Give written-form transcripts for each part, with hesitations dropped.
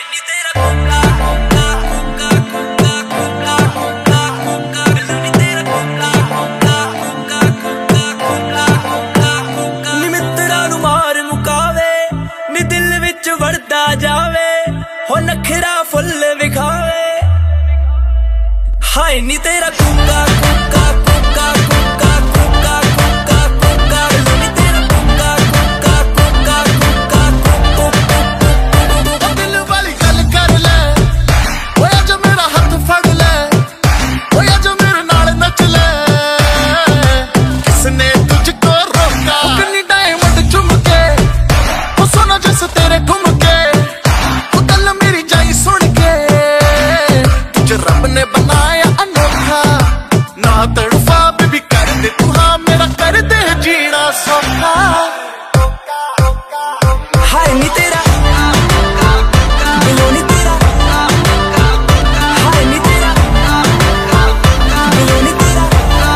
हो नखरा फुल विखावे हाय नी तेरा कुका कुका कुका कुका कुका कुका कुका नी तेरा कुका कुका कुका कुका कुका दिल वाली गल कर ले ओए जो मेरा हाथ फड़ ले ओए जो मेरे नाल नच ले किसने तुझको रोका कितनी डायमंड चुम के वो सोना जैसे तेरे घूम के रब ने बनाया अनोखा ना तड़फा भी कर दे तू हाँ मेरा कर दे जीना सौखा हाय नी तेरा दिलों नी तेरा हाय नी तेरा दिलों नी तेरा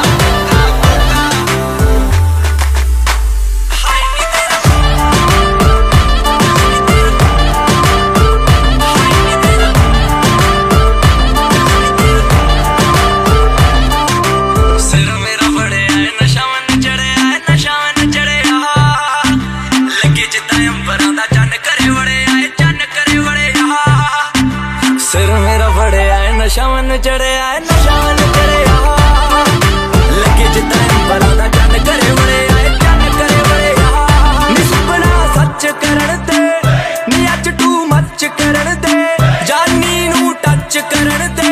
हाय नी तेरा सिर मेरा बड़े आए नशा मन चढ़े आए नशा मन चढ़े लगे जिता अंबरां दा चन करे बड़े आए चन करे बड़े नी सुपना सच करन दे नी अच टू मच करन दे जानी नू टच करन दे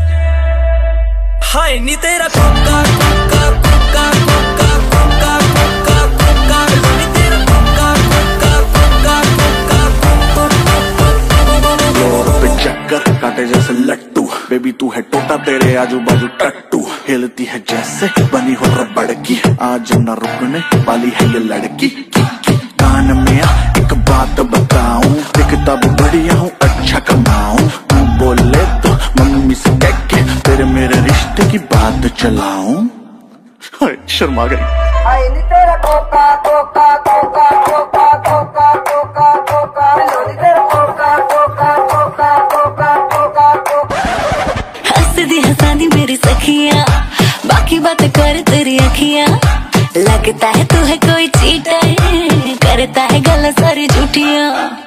हाय नी तेरा कुका कुका कुका कुका कुका कुका कुका नी तेरा कुका कुका कुका कुका पे चक्कर काटे जैसे लट्टू बेबी तू है टोटा तेरे आजू बाजू टट्टू हिलती है जैसे बनी हो रबड़ की आज न रुकने वाली है ये लड़की कान में एक बात बताऊं दिखता भी बढ़िया हूँ अच्छा कमाऊं तू बोले तो मम्मी से कह के तेरे मेरे रिश्ते की बात चलाऊं शर्मा गई हाय नी तेरा कोका कोका कोका कोका कोका कोका कोका नी तेरा कोका कोका कोका कोका कोका कोका हंसदी हंसादी मेरी सखियां बाकी बातें कर तेरी अखियां लगता है तू है कोई चीटर करता है गल्ला सारी झूठियां।